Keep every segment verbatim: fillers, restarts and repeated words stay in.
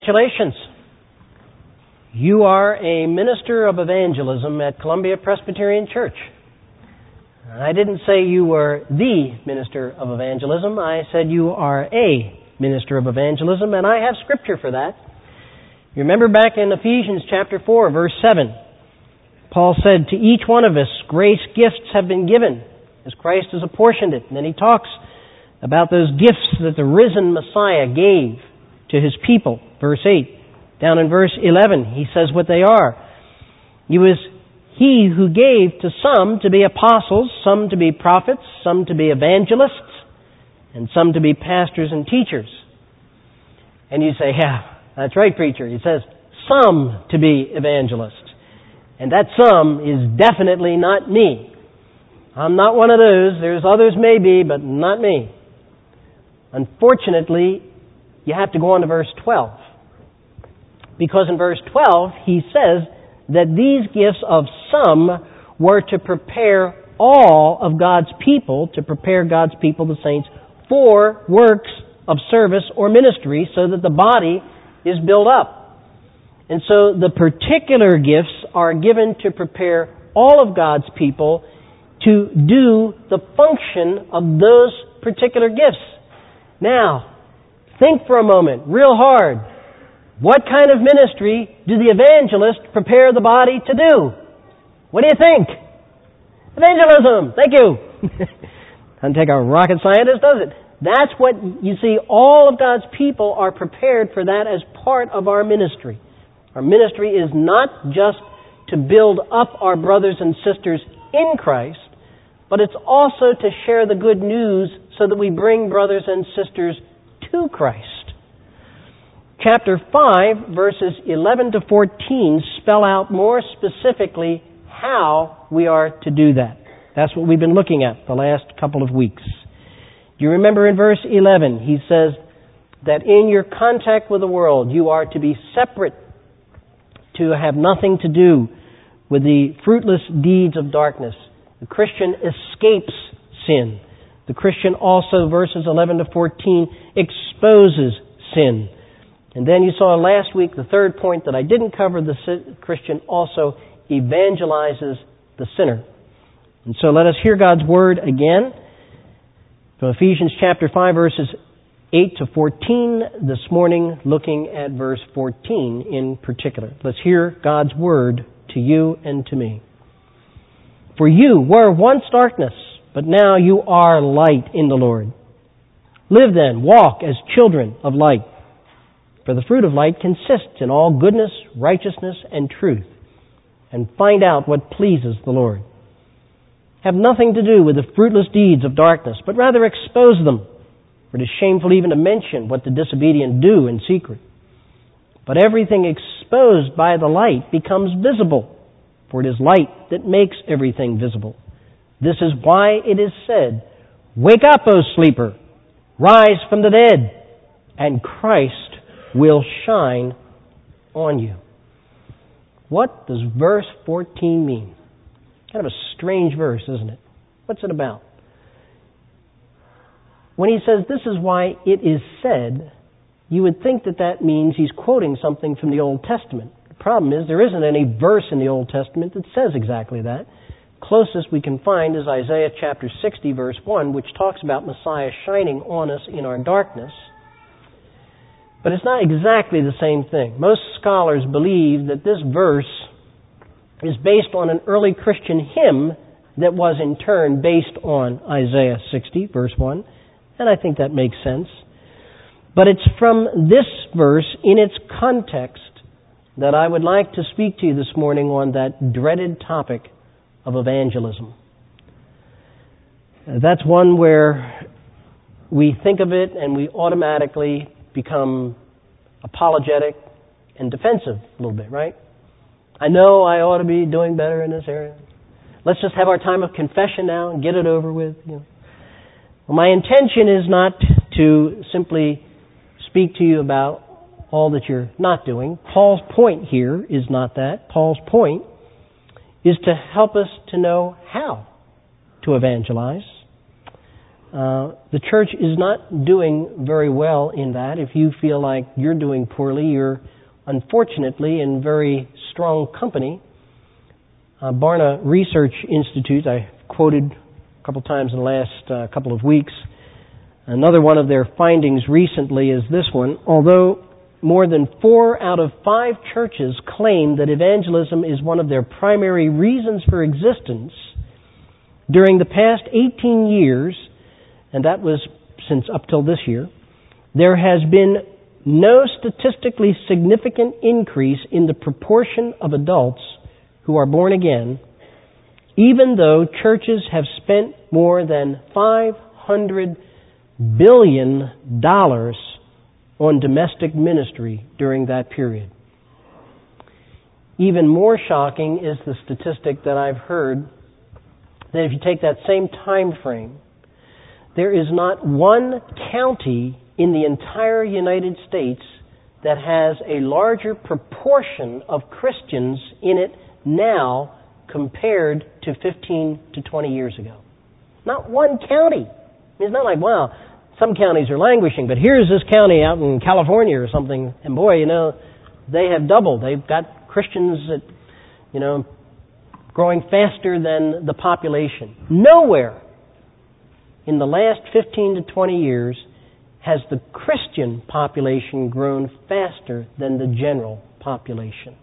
Congratulations. You are a minister of evangelism at Columbia Presbyterian Church. I didn't say you were the minister of evangelism. I said you are a minister of evangelism, and I have scripture for that. You remember back in Ephesians chapter four, verse seven, Paul said, "To each one of us grace gifts have been given, as Christ has apportioned it." And then he talks about those gifts that the risen Messiah gave to His people. Verse eight. Down in verse eleven, he says what they are. It was He who gave to some to be apostles, some to be prophets, some to be evangelists, and some to be pastors and teachers. And you say, yeah, that's right, preacher. He says, some to be evangelists. And that some is definitely not me. I'm not one of those. There's others maybe, but not me. Unfortunately, you have to go on to verse twelve. Because in verse twelve, he says that these gifts of some were to prepare all of God's people, to prepare God's people, the saints, for works of service or ministry so that the body is built up. And so the particular gifts are given to prepare all of God's people to do the function of those particular gifts. Now, think for a moment, real hard. What kind of ministry do the evangelists prepare the body to do? What do you think? Evangelism! Thank you! Doesn't take a rocket scientist, does it? That's what, you see, all of God's people are prepared for that as part of our ministry. Our ministry is not just to build up our brothers and sisters in Christ, but it's also to share the good news so that we bring brothers and sisters to Christ. Chapter five, verses eleven to fourteen spell out more specifically how we are to do that. That's what we've been looking at the last couple of weeks. You remember in verse eleven, he says that in your contact with the world, you are to be separate, to have nothing to do with the fruitless deeds of darkness. The Christian escapes sin. The Christian also, verses eleven to fourteen, exposes sin. And then you saw last week the third point that I didn't cover, the Christian also evangelizes the sinner. And so let us hear God's Word again from Ephesians chapter five, verses eight to fourteen, this morning looking at verse fourteen in particular. Let's hear God's Word to you and to me. For you were once darkness, but now you are light in the Lord. Live then, walk as children of light. For the fruit of light consists in all goodness, righteousness, and truth. And find out what pleases the Lord. Have nothing to do with the fruitless deeds of darkness, but rather expose them. For it is shameful even to mention what the disobedient do in secret. But everything exposed by the light becomes visible. For it is light that makes everything visible. This is why it is said, "Wake up, O sleeper! Rise from the dead, and Christ will shine on you." What does verse fourteen mean? Kind of a strange verse, isn't it? What's it about? When he says, "This is why it is said," you would think that that means he's quoting something from the Old Testament. The problem is there isn't any verse in the Old Testament that says exactly that. Closest we can find is Isaiah chapter sixty, verse one, which talks about Messiah shining on us in our darkness. But it's not exactly the same thing. Most scholars believe that this verse is based on an early Christian hymn that was in turn based on Isaiah sixty, verse one, and I think that makes sense. But it's from this verse, in its context, that I would like to speak to you this morning on that dreaded topic of evangelism. That's one where we think of it and we automatically become apologetic and defensive a little bit, right? I know I ought to be doing better in this area. Let's just have our time of confession now and get it over with. You know. Well, my intention is not to simply speak to you about all that you're not doing. Paul's point here is not that. Paul's point is to help us to know how to evangelize. Uh, the church is not doing very well in that. If you feel like you're doing poorly, you're unfortunately in very strong company. Uh, Barna Research Institute, I quoted a couple times in the last uh, couple of weeks. Another one of their findings recently is this one. Although more than four out of five churches claim that evangelism is one of their primary reasons for existence, during the past eighteen years, and that was since up till this year, there has been no statistically significant increase in the proportion of adults who are born again, even though churches have spent more than five hundred billion dollars on domestic ministry during that period. Even more shocking is the statistic that I've heard that if you take that same time frame, there is not one county in the entire United States that has a larger proportion of Christians in it now compared to fifteen to twenty years ago. Not one county. It's not like, wow, some counties are languishing, but here's this county out in California or something, and boy, you know, they have doubled. They've got Christians that, you know, growing faster than the population. Nowhere in the last fifteen to twenty years has the Christian population grown faster than the general population.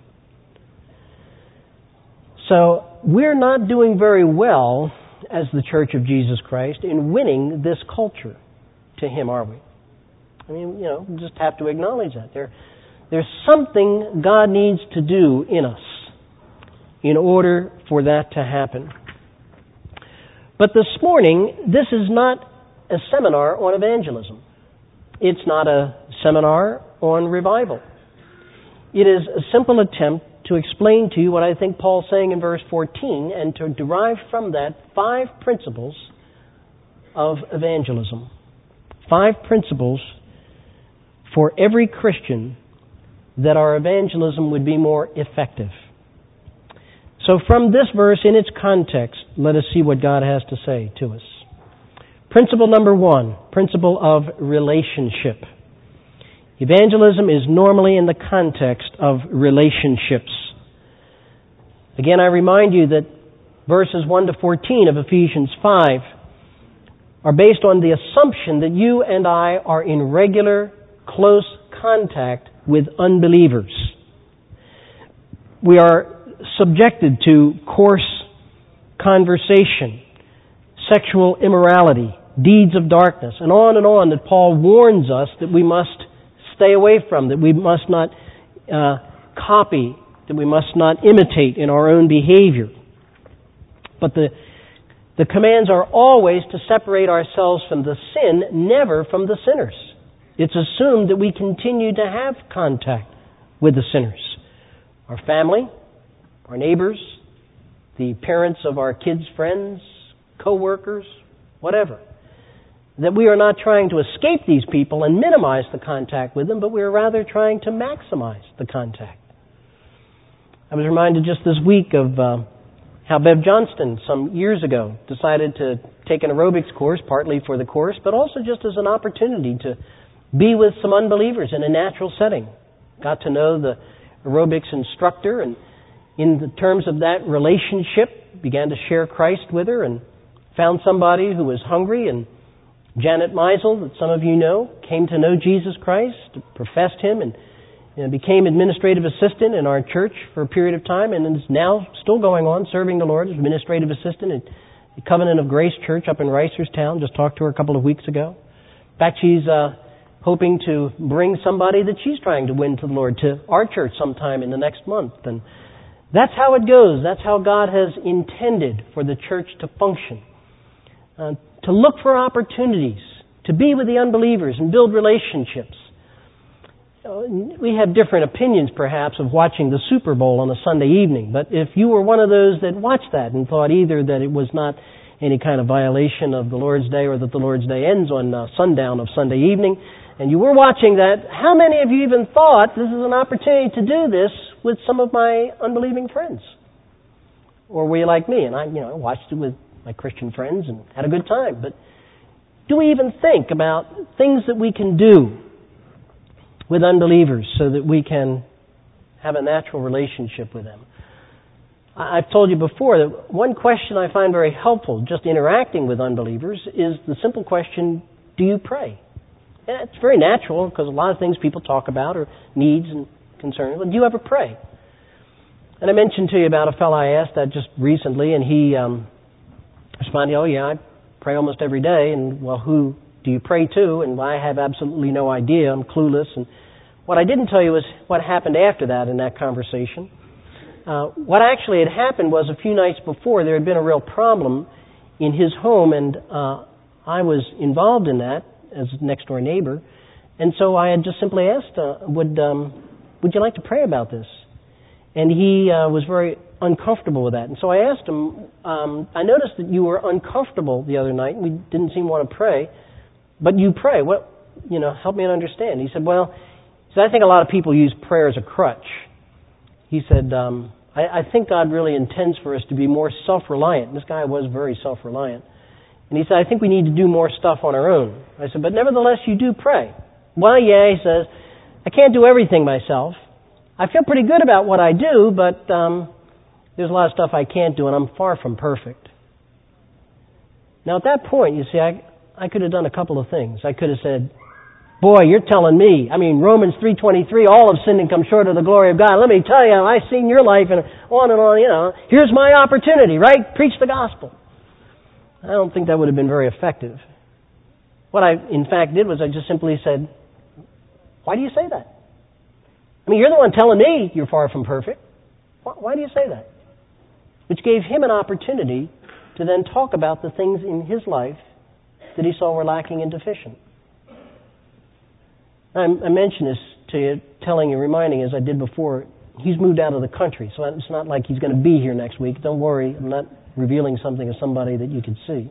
So we're not doing very well as the Church of Jesus Christ in winning this culture to Him, are we? I mean, you know, we just have to acknowledge that. There, there's something God needs to do in us in order for that to happen. But this morning, this is not a seminar on evangelism. It's not a seminar on revival. It is a simple attempt to explain to you what I think Paul's saying in verse fourteen and to derive from that five principles of evangelism. Five principles for every Christian that our evangelism would be more effective. So from this verse in its context, let us see what God has to say to us. Principle number one, principle of relationship. Evangelism is normally in the context of relationships. Again, I remind you that verses one to fourteen of Ephesians five are based on the assumption that you and I are in regular, close contact with unbelievers. We are subjected to coarse conversation, sexual immorality, deeds of darkness, and on and on that Paul warns us that we must stay away from, that we must not uh, copy, that we must not imitate in our own behavior. But the the commands are always to separate ourselves from the sin, never from the sinners. It's assumed that we continue to have contact with the sinners. Our family, our neighbors, the parents of our kids' friends, co-workers, whatever. That we are not trying to escape these people and minimize the contact with them, but we are rather trying to maximize the contact. I was reminded just this week of uh, how Bev Johnston, some years ago, decided to take an aerobics course, partly for the course, but also just as an opportunity to be with some unbelievers in a natural setting. Got to know the aerobics instructor, and in the terms of that relationship, began to share Christ with her and found somebody who was hungry. And Janet Meisel, that some of you know, came to know Jesus Christ, professed Him, and you know, became administrative assistant in our church for a period of time, and is now still going on serving the Lord as administrative assistant at the Covenant of Grace Church up in Reisterstown. Just talked to her a couple of weeks ago. In fact, she's uh, hoping to bring somebody that she's trying to win to the Lord to our church sometime in the next month. And that's how it goes. That's how God has intended for the church to function. Uh, to look for opportunities, to be with the unbelievers and build relationships. We have different opinions, perhaps, of watching the Super Bowl on a Sunday evening, but if you were one of those that watched that and thought either that it was not any kind of violation of the Lord's Day or that the Lord's Day ends on uh, sundown of Sunday evening, and you were watching that, how many of you even thought this is an opportunity to do this with some of my unbelieving friends? Or were you like me, and I, you know, watched it with my Christian friends and had a good time? But do we even think about things that we can do with unbelievers so that we can have a natural relationship with them? I've told you before that one question I find very helpful just interacting with unbelievers is the simple question, do you pray? And it's very natural because a lot of things people talk about are needs and concerns. But do you ever pray? And I mentioned to you about a fellow I asked that just recently, and he um, responded, oh yeah, I pray almost every day. And well, who do you pray to? And I have absolutely no idea. I'm clueless. And what I didn't tell you was what happened after that in that conversation. Uh, what actually had happened was a few nights before there had been a real problem in his home, and uh, I was involved in that as a next-door neighbor. And so I had just simply asked, uh, would um, would you like to pray about this? And he uh, was very uncomfortable with that. And so I asked him, um, I noticed that you were uncomfortable the other night. We didn't seem to want to pray, but you pray. What, you know, help me understand. He said, well, he said, I think a lot of people use prayer as a crutch. He said, um, I, I think God really intends for us to be more self-reliant. This guy was very self-reliant. And he said, I think we need to do more stuff on our own. I said, but nevertheless, you do pray. Well, yeah, he says, I can't do everything myself. I feel pretty good about what I do, but um, there's a lot of stuff I can't do, and I'm far from perfect. Now, at that point, you see, I, I could have done a couple of things. I could have said, boy, you're telling me. I mean, Romans three twenty-three, all have sinned and come short of the glory of God. Let me tell you, I've seen your life and on and on, you know. Here's my opportunity, right? Preach the gospel. I don't think that would have been very effective. What I, in fact, did was I just simply said, why do you say that? I mean, you're the one telling me you're far from perfect. Why, why do you say that? Which gave him an opportunity to then talk about the things in his life that he saw were lacking and deficient. I, I mentioned this to you, telling you, reminding as I did before, he's moved out of the country, so it's not like he's going to be here next week. Don't worry, I'm not revealing something of somebody that you can see.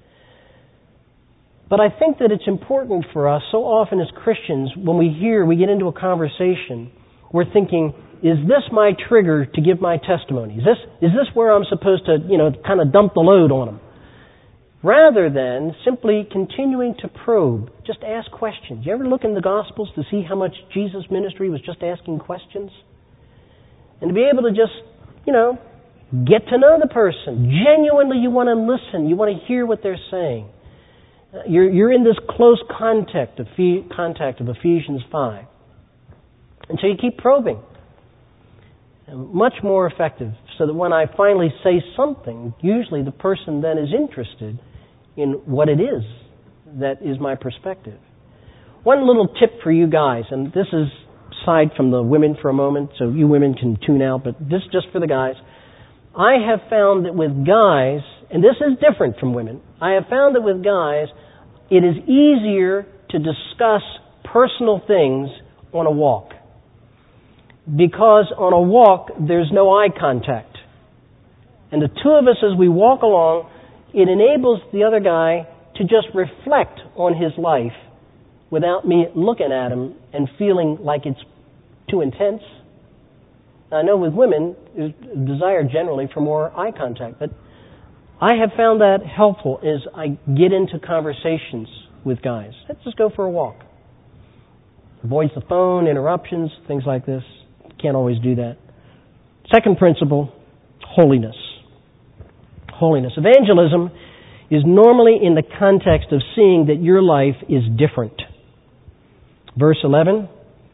But I think that it's important for us, so often as Christians, when we hear, we get into a conversation, we're thinking, is this my trigger to give my testimony? Is this, is this where I'm supposed to, you know, kind of dump the load on them? Rather than simply continuing to probe, just ask questions. You ever look in the Gospels to see how much Jesus' ministry was just asking questions? And to be able to just, you know, get to know the person. Genuinely, you want to listen. You want to hear what they're saying. You're, you're in this close contact of, contact of Ephesians five. And so you keep probing. And much more effective, so that when I finally say something, usually the person then is interested in what it is that is my perspective. One little tip for you guys, and this is aside from the women for a moment, so you women can tune out, but this is just for the guys. I have found that with guys, and this is different from women, I have found that with guys, it is easier to discuss personal things on a walk. Because on a walk, there's no eye contact. And the two of us, as we walk along, it enables the other guy to just reflect on his life without me looking at him and feeling like it's too intense. I know with women, there's a desire generally for more eye contact, but I have found that helpful as I get into conversations with guys. Let's just go for a walk. Avoids the phone, interruptions, things like this. Can't always do that. Second principle, holiness. Holiness. Evangelism is normally in the context of seeing that your life is different. Verse eleven,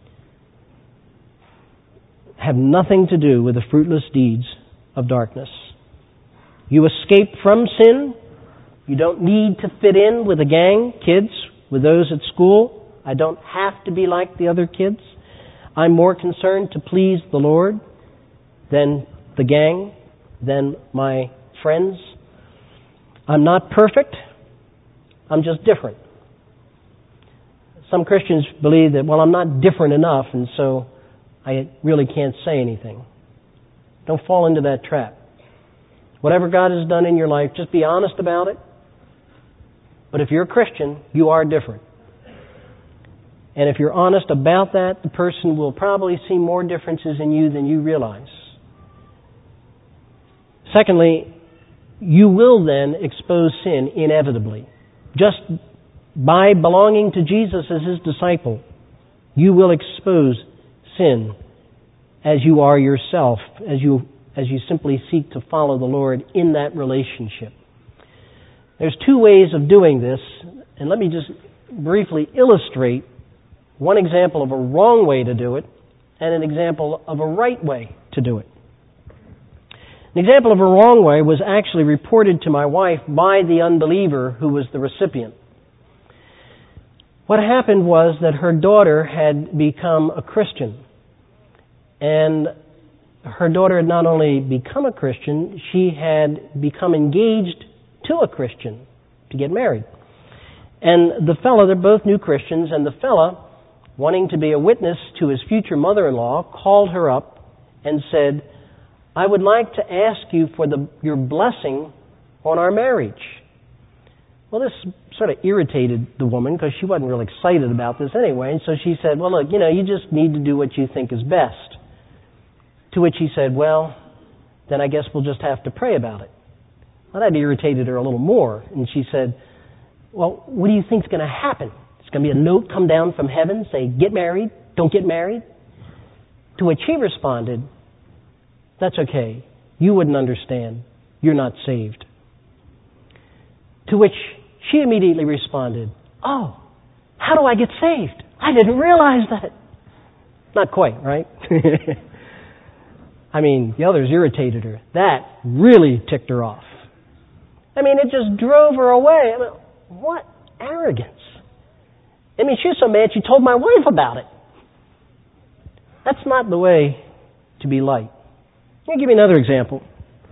have nothing to do with the fruitless deeds of darkness. You escape from sin. You don't need to fit in with a gang, kids, with those at school. I don't have to be like the other kids. I'm more concerned to please the Lord than the gang, than my friends. I'm not perfect. I'm just different. Some Christians believe that, well, I'm not different enough, and so I really can't say anything. Don't fall into that trap. Whatever God has done in your life, just be honest about it. But if you're a Christian, you are different. And if you're honest about that, the person will probably see more differences in you than you realize. Secondly, you will then expose sin inevitably. Just by belonging to Jesus as His disciple, you will expose sin as you are yourself, as you as you simply seek to follow the Lord in that relationship. There's two ways of doing this, and let me just briefly illustrate one example of a wrong way to do it and an example of a right way to do it. An example of a wrong way was actually reported to my wife by the unbeliever who was the recipient. What happened was that her daughter had become a Christian. And her daughter had not only become a Christian, she had become engaged to a Christian to get married. And the fellow, they're both new Christians, and the fellow, wanting to be a witness to his future mother-in-law, called her up and said, I would like to ask you for the, your blessing on our marriage. Well, this sort of irritated the woman because she wasn't real excited about this anyway. And so she said, well, look, you know, you just need to do what you think is best. To which he said, well, then I guess we'll just have to pray about it. Well, that irritated her a little more. And she said, well, what do you think's going to happen? It's going to be a note come down from heaven saying, get married, don't get married? To which he responded, that's okay. You wouldn't understand. You're not saved. To which she immediately responded, oh, how do I get saved? I didn't realize that. Not quite, right? I mean, the others irritated her. That really ticked her off. I mean, it just drove her away. I mean, what arrogance. I mean, she was so mad she told my wife about it. That's not the way to be light. Let me give you another example.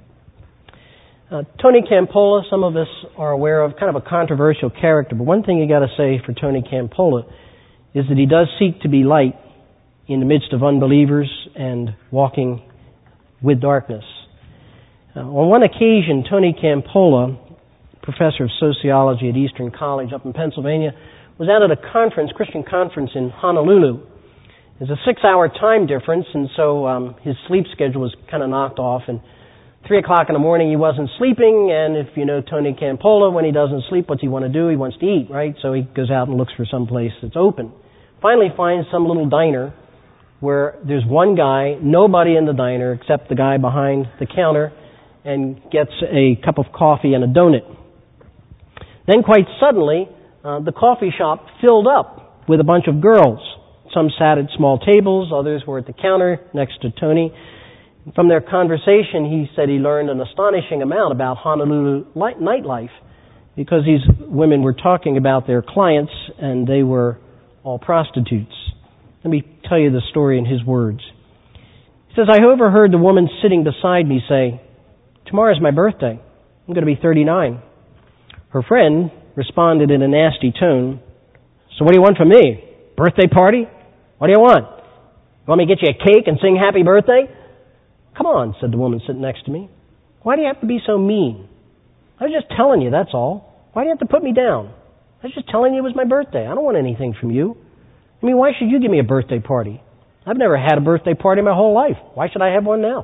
Uh, Tony Campola, some of us are aware of, kind of a controversial character, but one thing you got to say for Tony Campola is that he does seek to be light in the midst of unbelievers and walking with darkness. Uh, on one occasion, Tony Campola, professor of sociology at Eastern College up in Pennsylvania, was out at a conference, Christian conference in Honolulu. There's a six-hour time difference, and so um, his sleep schedule was kind of knocked off. And three o'clock in the morning, he wasn't sleeping. And if you know Tony Campola, when he doesn't sleep, what's he want to do? He wants to eat, right? So he goes out and looks for some place that's open. Finally, finds some little diner where there's one guy, nobody in the diner except the guy behind the counter, and gets a cup of coffee and a donut. Then, quite suddenly, uh, the coffee shop filled up with a bunch of girls. Some sat at small tables, others were at the counter next to Tony. From their conversation, he said he learned an astonishing amount about Honolulu nightlife because these women were talking about their clients and they were all prostitutes. Let me tell you the story in his words. He says, I overheard the woman sitting beside me say, tomorrow's my birthday. I'm going to be thirty-nine. Her friend responded in a nasty tone, so what do you want from me? Birthday party? What do you want? You want me to get you a cake and sing happy birthday? Come on, said the woman sitting next to me. Why do you have to be so mean? I was just telling you, that's all. Why do you have to put me down? I was just telling you it was my birthday. I don't want anything from you. I mean, why should you give me a birthday party? I've never had a birthday party my whole life. Why should I have one now?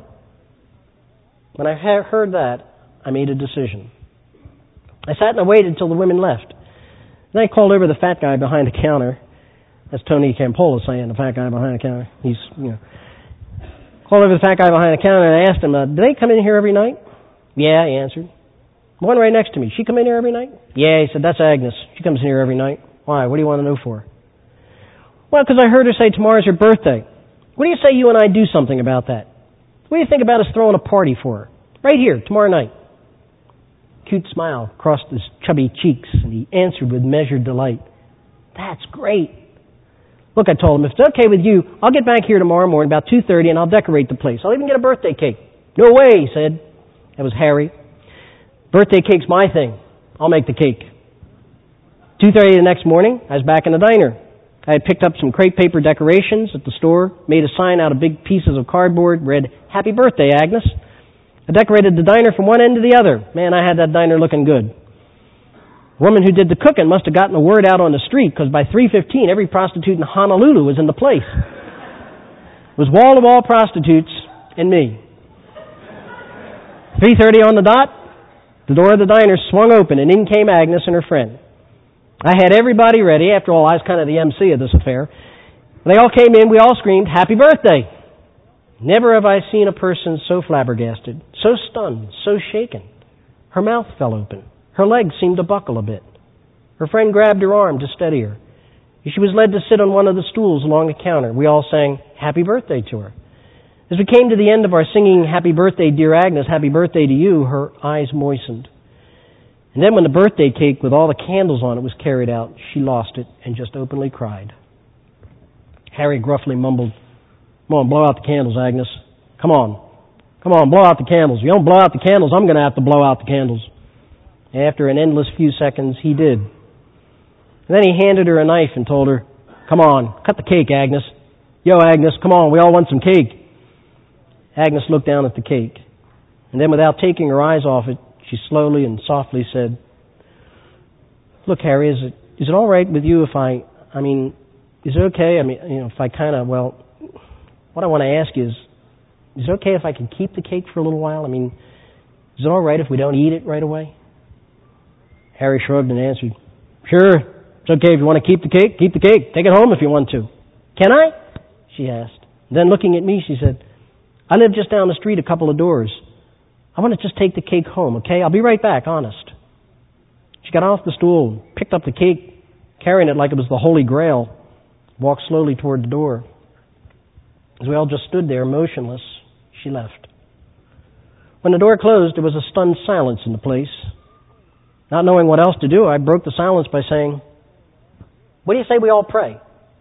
When I heard that, I made a decision. I sat and I waited until the women left. Then I called over the fat guy behind the counter. That's Tony Campola saying, the fat guy behind the counter. He's, you know. Called over the fat guy behind the counter and I asked him, uh, do they come in here every night? Yeah, he answered. The one right next to me, she come in here every night? Yeah, he said, that's Agnes. She comes in here every night. Why? What do you want to know for? Well, because I heard her say tomorrow's her birthday. What do you say you and I do something about that? What do you think about us throwing a party for her? Right here, tomorrow night. Cute smile crossed his chubby cheeks, and he answered with measured delight. That's great. Look, I told him, if it's okay with you, I'll get back here tomorrow morning about two thirty and I'll decorate the place. I'll even get a birthday cake. No way, he said. That was Harry. Birthday cake's my thing. I'll make the cake. two thirty the next morning, I was back in the diner. I had picked up some crepe paper decorations at the store, made a sign out of big pieces of cardboard, read, Happy Birthday, Agnes. I decorated the diner from one end to the other. Man, I had that diner looking good. The woman who did the cooking must have gotten the word out on the street because by three fifteen, every prostitute in Honolulu was in the place. It was wall-to-wall prostitutes and me. three thirty on the dot, the door of the diner swung open and in came Agnes and her friend. I had everybody ready. After all, I was kind of the M C of this affair. They all came in. We all screamed, "Happy birthday!" Never have I seen a person so flabbergasted, so stunned, so shaken. Her mouth fell open. Her legs seemed to buckle a bit. Her friend grabbed her arm to steady her. She was led to sit on one of the stools along the counter. We all sang happy birthday to her. As we came to the end of our singing, "Happy birthday, dear Agnes, happy birthday to you," her eyes moistened. And then when the birthday cake with all the candles on it was carried out, she lost it and just openly cried. Harry gruffly mumbled, "Come on, blow out the candles, Agnes. Come on. Come on, blow out the candles. If you don't blow out the candles, I'm going to have to blow out the candles." After an endless few seconds, he did. And then he handed her a knife and told her, "Come on, cut the cake, Agnes. Yo, Agnes, come on, we all want some cake." Agnes looked down at the cake, and then without taking her eyes off it, she slowly and softly said, "Look, Harry, is it is it all right with you if I, I mean, is it okay? I mean, you know, if I kind of, well, what I want to ask you is, is it okay if I can keep the cake for a little while? I mean, is it all right if we don't eat it right away?" Harry shrugged and answered, "Sure, it's okay if you want to keep the cake, keep the cake. Take it home if you want to." "Can I?" she asked. Then looking at me, she said, "I live just down the street a couple of doors. I want to just take the cake home, okay? I'll be right back, honest." She got off the stool, picked up the cake, carrying it like it was the Holy Grail, walked slowly toward the door. As we all just stood there, motionless, she left. When the door closed, there was a stunned silence in the place. Not knowing what else to do, I broke the silence by saying, "What do you say we all pray?"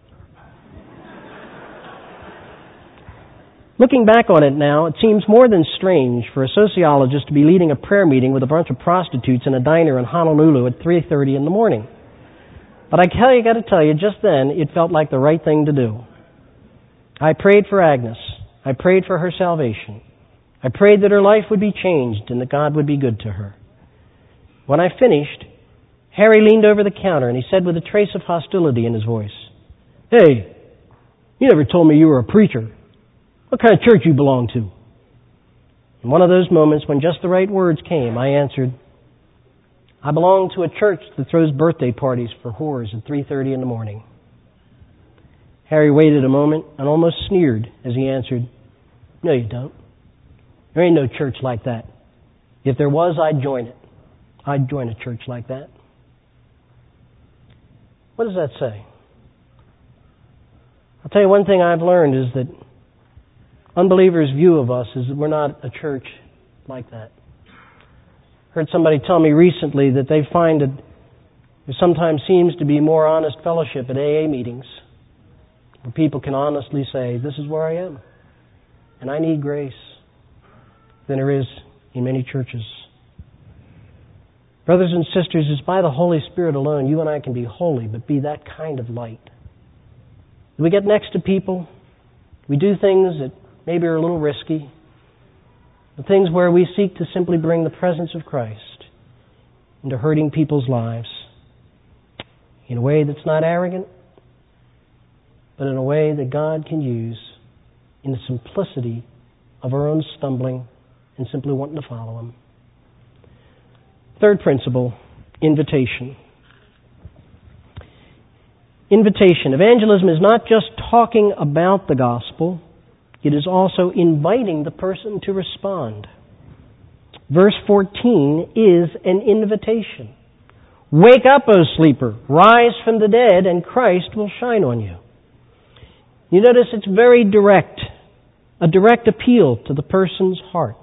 Looking back on it now, it seems more than strange for a sociologist to be leading a prayer meeting with a bunch of prostitutes in a diner in Honolulu at three thirty in the morning. But I tell you, got to tell you, just then, it felt like the right thing to do. I prayed for Agnes. I prayed for her salvation. I prayed that her life would be changed and that God would be good to her. When I finished, Harry leaned over the counter and he said with a trace of hostility in his voice, "Hey, you never told me you were a preacher. What kind of church you belong to?" In one of those moments when just the right words came, I answered, "I belong to a church that throws birthday parties for whores at three thirty in the morning." Harry waited a moment and almost sneered as he answered, "No, you don't. There ain't no church like that. If there was, I'd join it. I'd join a church like that." What does that say? I'll tell you one thing I've learned is that unbelievers' view of us is that we're not a church like that. I heard somebody tell me recently that they find that there sometimes seems to be more honest fellowship at A A meetings, where people can honestly say, "This is where I am, and I need grace," than there is in many churches. Brothers and sisters, it's by the Holy Spirit alone you and I can be holy, but be that kind of light. We get next to people, we do things that maybe are a little risky, the things where we seek to simply bring the presence of Christ into hurting people's lives in a way that's not arrogant, but in a way that God can use in the simplicity of our own stumbling and simply wanting to follow Him. Third principle, invitation. Invitation. Evangelism is not just talking about the gospel, it is also inviting the person to respond. Verse fourteen is an invitation. "Wake up, O sleeper, rise from the dead, and Christ will shine on you." You notice it's very direct, a direct appeal to the person's heart.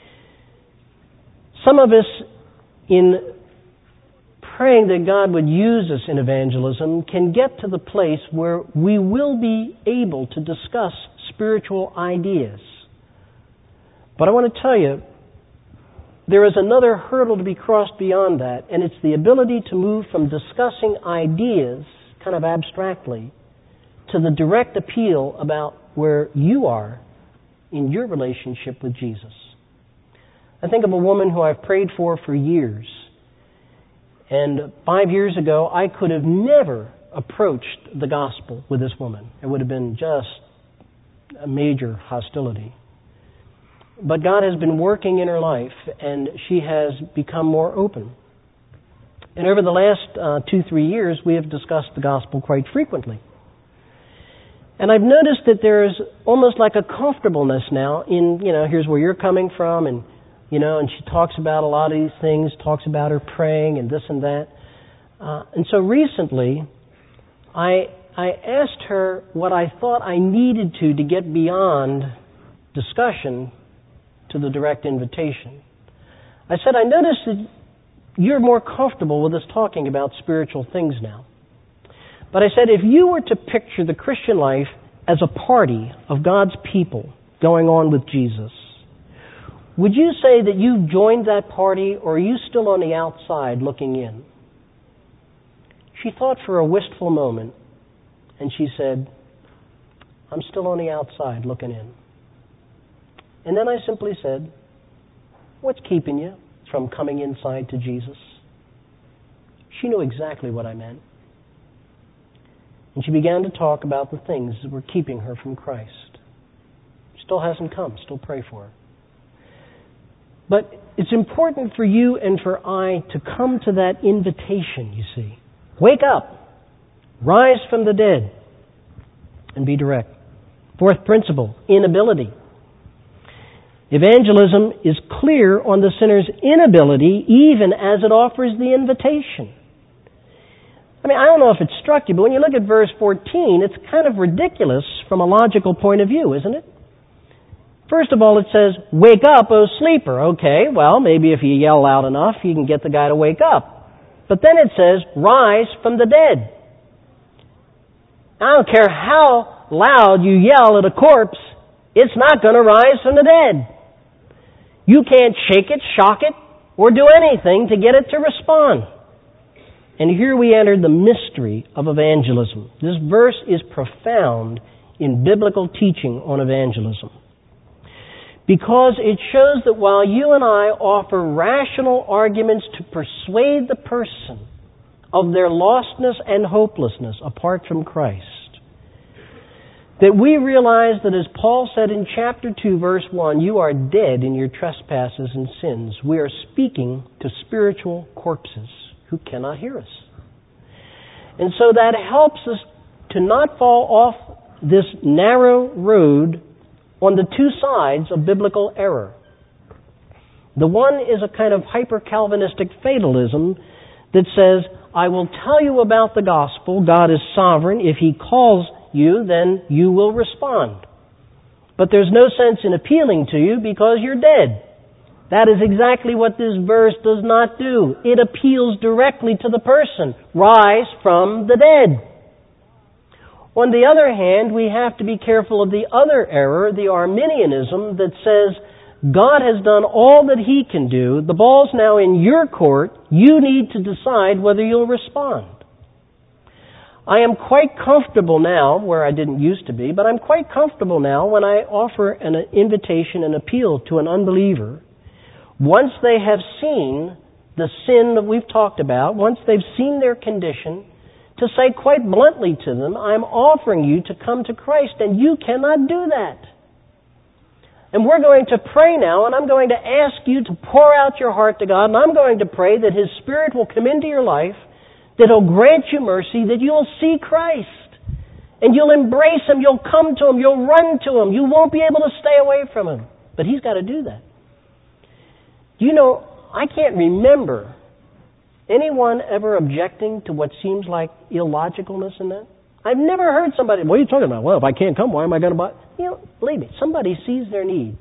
Some of us, in praying that God would use us in evangelism, can get to the place where we will be able to discuss spiritual ideas. But I want to tell you, there is another hurdle to be crossed beyond that, and it's the ability to move from discussing ideas, kind of abstractly, to the direct appeal about where you are in your relationship with Jesus. I think of a woman who I've prayed for for years. And five years ago, I could have never approached the gospel with this woman. It would have been just a major hostility. But God has been working in her life, and she has become more open. And over the last uh, two, three years, we have discussed the gospel quite frequently. And I've noticed that there is almost like a comfortableness now in, you know, here's where you're coming from, and, you know, and she talks about a lot of these things, talks about her praying and this and that. Uh, and so recently, I I asked her what I thought I needed to to get beyond discussion to the direct invitation. I said, I noticed that you're more comfortable with us talking about spiritual things now. But I said, if you were to picture the Christian life as a party of God's people going on with Jesus, would you say that you've joined that party, or are you still on the outside looking in? She thought for a wistful moment, and she said, I'm still on the outside looking in. And then I simply said, what's keeping you from coming inside to Jesus? She knew exactly what I meant. And she began to talk about the things that were keeping her from Christ. Still hasn't come. Still pray for her. But it's important for you and for I to come to that invitation, you see. Wake up. Rise from the dead. And be direct. Fourth principle, inability. Evangelism is clear on the sinner's inability even as it offers the invitation. I mean, I don't know if it struck you, but when you look at verse fourteen, it's kind of ridiculous from a logical point of view, isn't it? First of all, it says, wake up, O sleeper. Okay, well, maybe if you yell loud enough, you can get the guy to wake up. But then it says, rise from the dead. I don't care how loud you yell at a corpse, it's not going to rise from the dead. You can't shake it, shock it, or do anything to get it to respond. And here we enter the mystery of evangelism. This verse is profound in biblical teaching on evangelism, because it shows that while you and I offer rational arguments to persuade the person of their lostness and hopelessness apart from Christ, that we realize that, as Paul said in chapter two, verse one, you are dead in your trespasses and sins. We are speaking to spiritual corpses who cannot hear us. And so that helps us to not fall off this narrow road on the two sides of biblical error. The one is a kind of hyper-Calvinistic fatalism that says, I will tell you about the gospel. God is sovereign. If He calls you, then you will respond. But there's no sense in appealing to you because you're dead. That is exactly what this verse does not do. It appeals directly to the person. Rise from the dead. On the other hand, we have to be careful of the other error, the Arminianism, that says God has done all that He can do. The ball's now in your court. You need to decide whether you'll respond. I am quite comfortable now, where I didn't used to be, but I'm quite comfortable now when I offer an invitation, an appeal to an unbeliever. Once they have seen the sin that we've talked about, once they've seen their condition, to say quite bluntly to them, I'm offering you to come to Christ, and you cannot do that. And we're going to pray now, and I'm going to ask you to pour out your heart to God, and I'm going to pray that His Spirit will come into your life, that He'll grant you mercy, that you'll see Christ, and you'll embrace Him, you'll come to Him, you'll run to Him, you won't be able to stay away from Him. But He's got to do that. You know, I can't remember anyone ever objecting to what seems like illogicalness in that. I've never heard somebody, what are you talking about? Well, if I can't come, why am I going to buy? You know, believe me, somebody sees their need.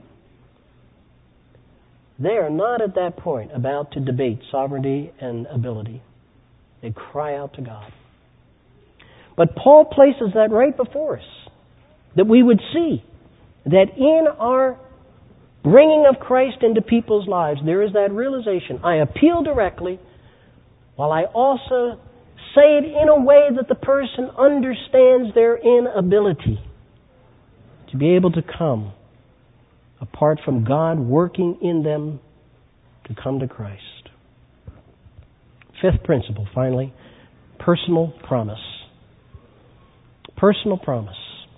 They are not at that point about to debate sovereignty and ability. They cry out to God. But Paul places that right before us, that we would see that in our bringing of Christ into people's lives, there is that realization. I appeal directly, while I also say it in a way that the person understands their inability to be able to come apart from God working in them to come to Christ. Fifth principle, finally, personal promise. Personal promise.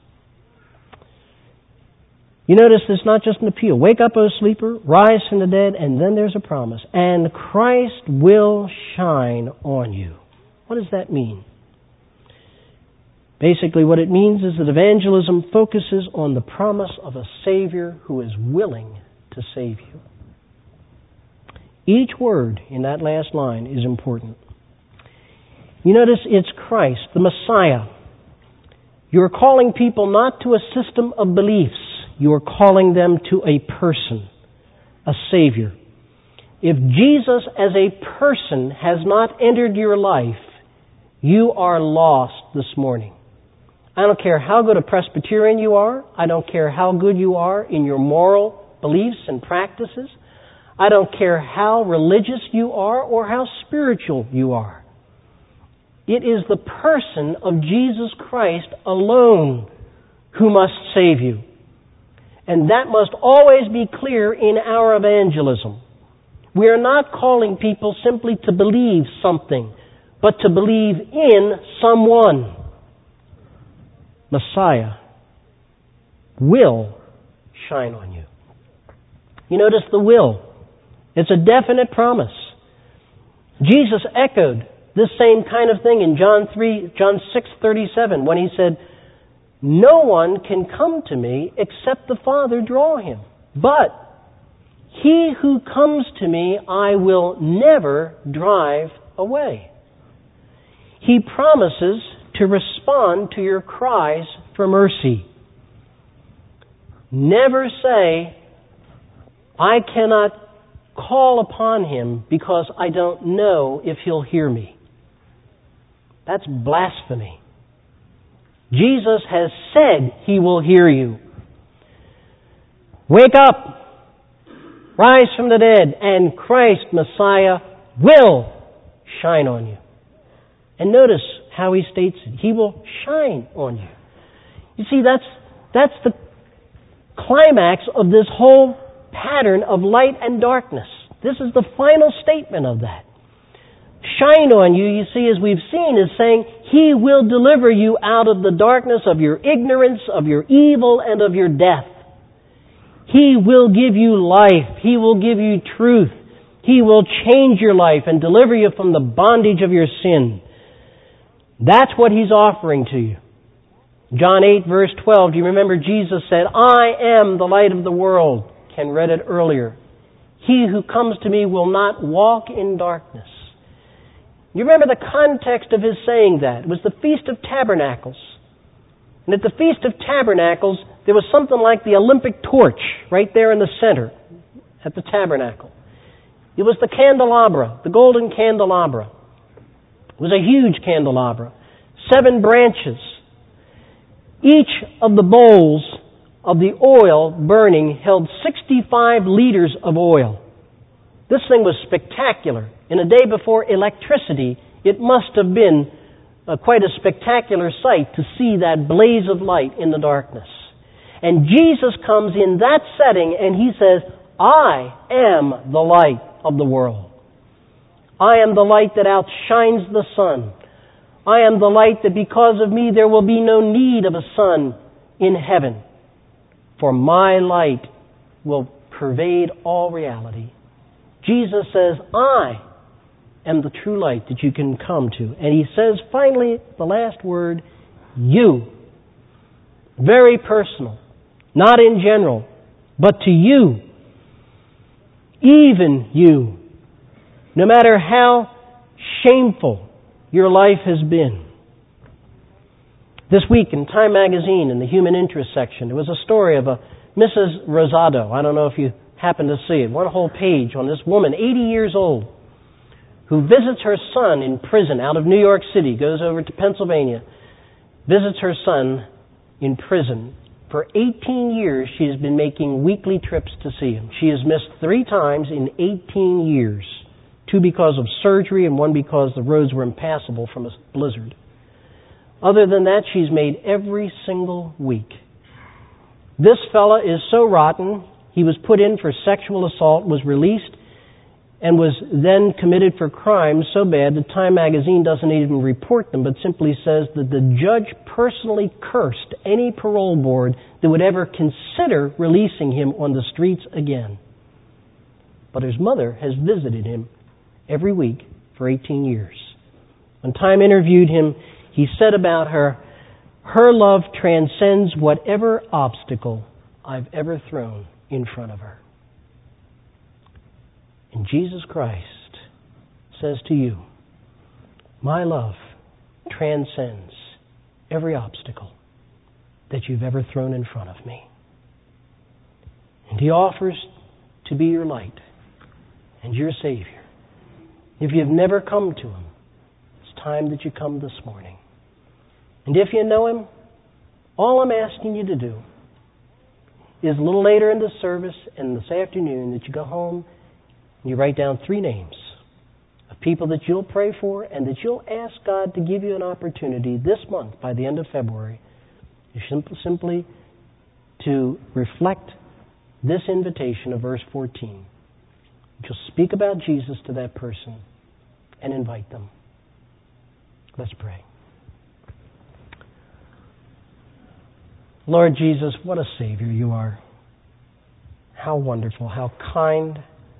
You notice it's not just an appeal. Wake up, O sleeper, rise from the dead, and then there's a promise. And Christ will shine on you. What does that mean? Basically, what it means is that evangelism focuses on the promise of a Savior who is willing to save you. Each word in that last line is important. You notice it's Christ, the Messiah. You're calling people not to a system of beliefs. You're calling them to a person, a Savior. If Jesus as a person has not entered your life, you are lost this morning. I don't care how good a Presbyterian you are. I don't care how good you are in your moral beliefs and practices. I don't care how religious you are or how spiritual you are. It is the person of Jesus Christ alone who must save you. And that must always be clear in our evangelism. We are not calling people simply to believe something, but to believe in someone. Messiah will shine on you. You notice the will. It's a definite promise. Jesus echoed this same kind of thing in John three, John six thirty-seven, when he said, "No one can come to me except the Father draw him. But he who comes to me, I will never drive away." He promises to respond to your cries for mercy. Never say, "I cannot call upon him because I don't know if he'll hear me." That's blasphemy. Jesus has said he will hear you. Wake up, rise from the dead, and Christ, Messiah, will shine on you. And notice how he states it. He will shine on you. You see, that's, that's the climax of this whole pattern of light and darkness. This is the final statement of that. Shine on you, you see, as we've seen, is saying he will deliver you out of the darkness of your ignorance, of your evil, and of your death. He will give you life. He will give you truth. He will change your life and deliver you from the bondage of your sin. That's what he's offering to you. John eight, verse twelve, do you remember Jesus said, "I am the light of the world." Ken read it earlier. "He who comes to me will not walk in darkness." You remember the context of his saying that. It was the Feast of Tabernacles. And at the Feast of Tabernacles, there was something like the Olympic torch right there in the center at the tabernacle. It was the candelabra, the golden candelabra. It was a huge candelabra. Seven branches. Each of the bowls of the oil burning held sixty-five liters of oil. This thing was spectacular. In a day before electricity, it must have been uh, quite a spectacular sight to see that blaze of light in the darkness. And Jesus comes in that setting and he says, "I am the light of the world. I am the light that outshines the sun. I am the light that because of me there will be no need of a sun in heaven. For my light will pervade all reality." Jesus says, "I am the true light that you can come to." And he says finally, the last word, "you." Very personal. Not in general, but to you. Even you. No matter how shameful your life has been. This week in Time magazine, in the human interest section, there was a story of a Missus Rosado. I don't know if you happen to see it. One whole page on this woman, eighty years old, who visits her son in prison out of New York City, goes over to Pennsylvania, visits her son in prison. For eighteen years, she has been making weekly trips to see him. She has missed three times in eighteen years. Two because of surgery and one because the roads were impassable from a blizzard. Other than that, she's made every single week. This fella is so rotten, he was put in for sexual assault, was released, and was then committed for crimes so bad that Time magazine doesn't even report them, but simply says that the judge personally cursed any parole board that would ever consider releasing him on the streets again. But his mother has visited him every week for eighteen years. When Time interviewed him, he said about her, "Her love transcends whatever obstacle I've ever thrown in front of her." And Jesus Christ says to you, "My love transcends every obstacle that you've ever thrown in front of me." And He offers to be your light and your Savior. If you've never come to Him, it's time that you come this morning. And if you know Him, all I'm asking you to do is a little later in the service and this afternoon that you go home and you write down three names of people that you'll pray for and that you'll ask God to give you an opportunity this month, by the end of February, simply to reflect this invitation of verse fourteen. Just speak about Jesus to that person and invite them. Let's pray. Lord Jesus, what a Savior you are. How wonderful, how kind.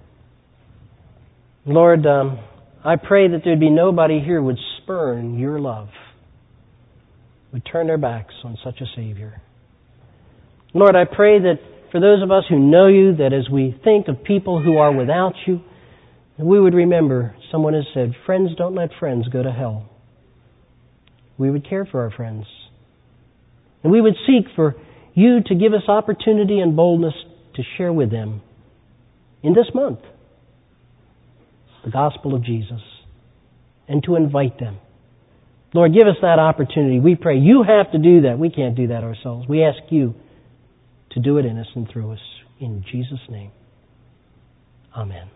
Lord, um, I pray that there'd be nobody here would spurn your love, would turn their backs on such a Savior. Lord, I pray that for those of us who know you, that as we think of people who are without you, that we would remember, someone has said, friends don't let friends go to hell. We would care for our friends. And we would seek for you to give us opportunity and boldness to share with them in this month the gospel of Jesus and to invite them. Lord, give us that opportunity. We pray. You have to do that. We can't do that ourselves. We ask you to do it in us and through us. In Jesus' name, amen.